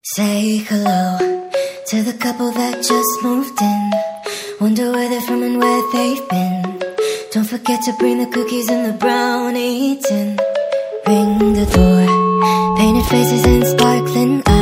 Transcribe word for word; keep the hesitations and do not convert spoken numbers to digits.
Say hello to the couple that just moved in. Wonder where they're from and where they've been. Don't forget to bring the cookies and the brownie tin. Ring the door, painted faces and sparkling eyes.